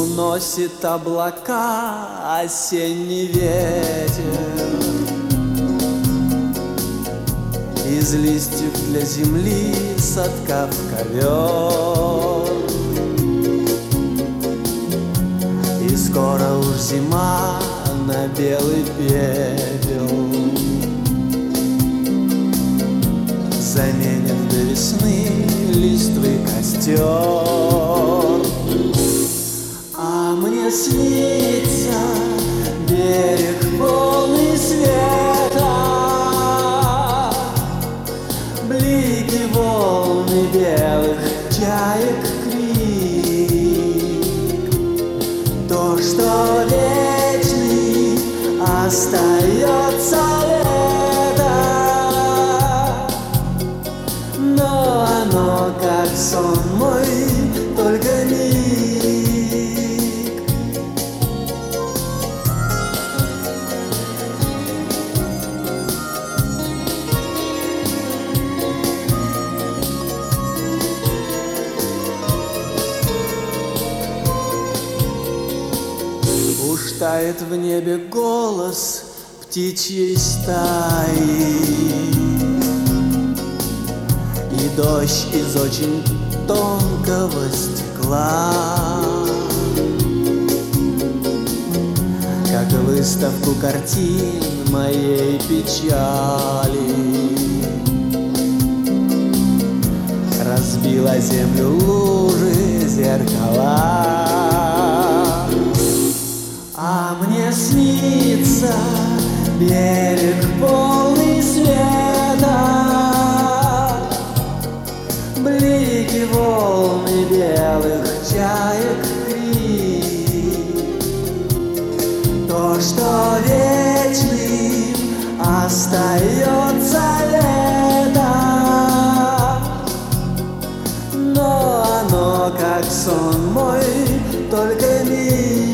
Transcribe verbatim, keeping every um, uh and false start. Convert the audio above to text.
Уносит облака осенний ветер, из листьев для земли соткав ковер. И скоро уж зима на белый пепел заменит до весны листвы костер. А мне снится берег полный света, блики волны белых чаек крик. То, что вечный, остается лето, но оно, как сон мой, только миг. Уж тает в небе голос птичьей стаи, и дождь из очень тонкого стекла, как выставку картин моей печали, разбила землю лужи зеркала. А мне снится берег полный света, блики волны белых чаек крик. То, что вечным, остается лето, но оно, как сон мой, только миг.